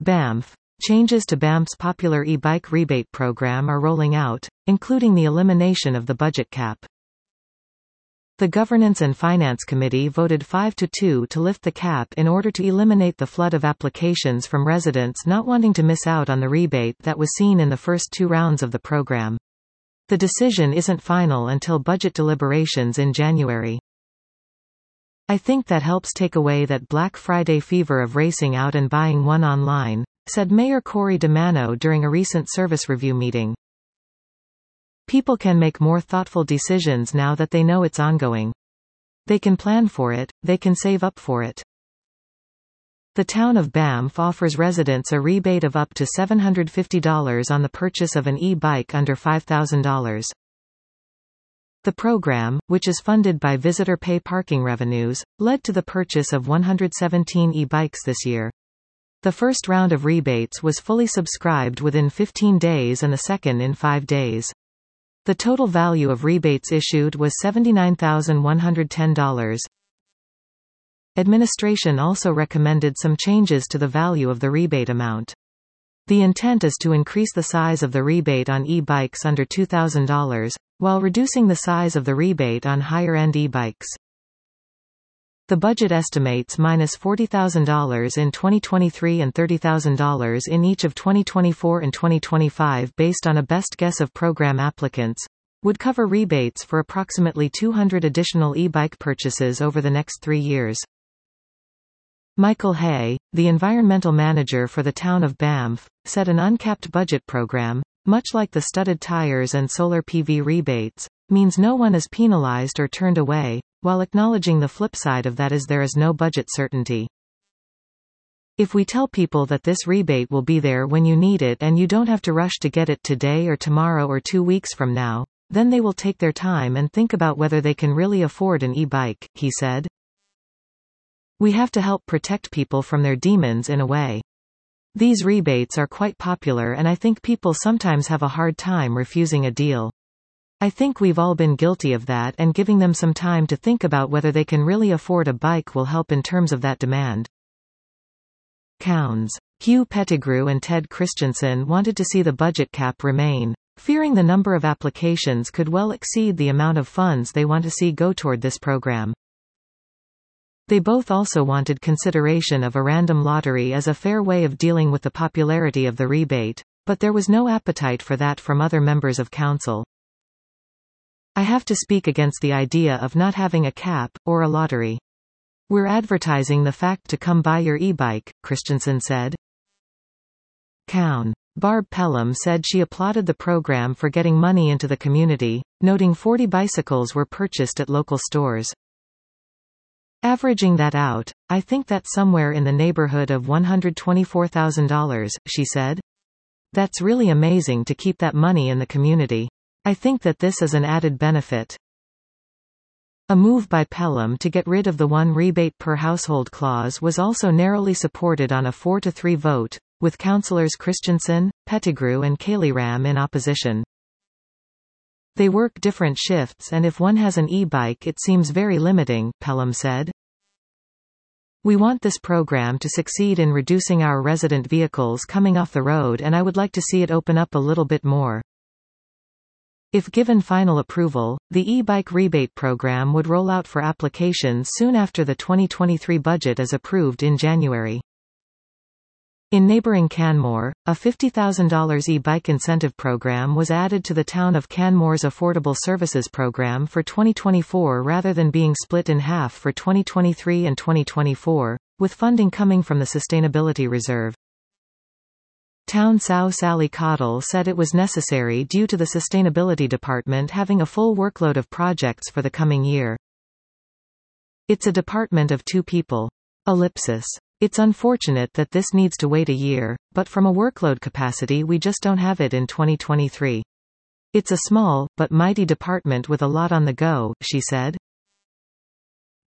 Banff. Changes to Banff's popular e-bike rebate program are rolling out, including the elimination of the budget cap. The Governance and Finance Committee voted 5-2 to lift the cap in order to eliminate the flood of applications from residents not wanting to miss out on the rebate that was seen in the first 2 rounds of the program. The decision isn't final until budget deliberations in January. I think that helps take away that Black Friday fever of racing out and buying one online, said Mayor Cory DeMano during a recent service review meeting. People can make more thoughtful decisions now that they know it's ongoing. They can plan for it, they can save up for it. The town of Banff offers residents a rebate of up to $750 on the purchase of an e-bike under $5,000. The program, which is funded by visitor pay parking revenues, led to the purchase of 117 e-bikes this year. The first round of rebates was fully subscribed within 15 days and the second in 5 days. The total value of rebates issued was $79,110. Administration also recommended some changes to the value of the rebate amount. The intent is to increase the size of the rebate on e-bikes under $2,000, while reducing the size of the rebate on higher-end e-bikes. The budget estimates -$40,000 in 2023 and $30,000 in each of 2024 and 2025 based on a best guess of program applicants, would cover rebates for approximately 200 additional e-bike purchases over the next 3 years. Michael Hay, the environmental manager for the town of Banff, said an uncapped budget program, much like the studded tires and solar PV rebates, means no one is penalized or turned away, while acknowledging the flip side of that is there is no budget certainty. If we tell people that this rebate will be there when you need it and you don't have to rush to get it today or tomorrow or 2 weeks from now, then they will take their time and think about whether they can really afford an e-bike, he said. We have to help protect people from their demons in a way. These rebates are quite popular and I think people sometimes have a hard time refusing a deal. I think we've all been guilty of that, and giving them some time to think about whether they can really afford a bike will help in terms of that demand. Counts. Hugh Pettigrew and Ted Christensen wanted to see the budget cap remain, fearing the number of applications could well exceed the amount of funds they want to see go toward this program. They both also wanted consideration of a random lottery as a fair way of dealing with the popularity of the rebate, but there was no appetite for that from other members of council. I have to speak against the idea of not having a cap, or a lottery. We're advertising the fact to come buy your e-bike, Christensen said. Barb Pelham said she applauded the program for getting money into the community, noting 40 bicycles were purchased at local stores. Averaging that out, I think that's somewhere in the neighborhood of $124,000, she said. That's really amazing to keep that money in the community. I think that this is an added benefit. A move by Pelham to get rid of the one rebate per household clause was also narrowly supported on a 4-3 vote, with councillors Christensen, Pettigrew and Kaliram in opposition. They work different shifts and if one has an e-bike it seems very limiting, Pelham said. We want this program to succeed in reducing our resident vehicles coming off the road and I would like to see it open up a little bit more. If given final approval, the e-bike rebate program would roll out for applications soon after the 2023 budget is approved in January. In neighbouring Canmore, a $50,000 e-bike incentive program was added to the town of Canmore's Affordable Services Program for 2024 rather than being split in half for 2023 and 2024, with funding coming from the Sustainability Reserve. Town Sow Sally Cottle said it was necessary due to the Sustainability Department having a full workload of projects for the coming year. It's a department of 2 people. It's unfortunate that this needs to wait a year, but from a workload capacity we just don't have it in 2023. It's a small, but mighty department with a lot on the go, she said.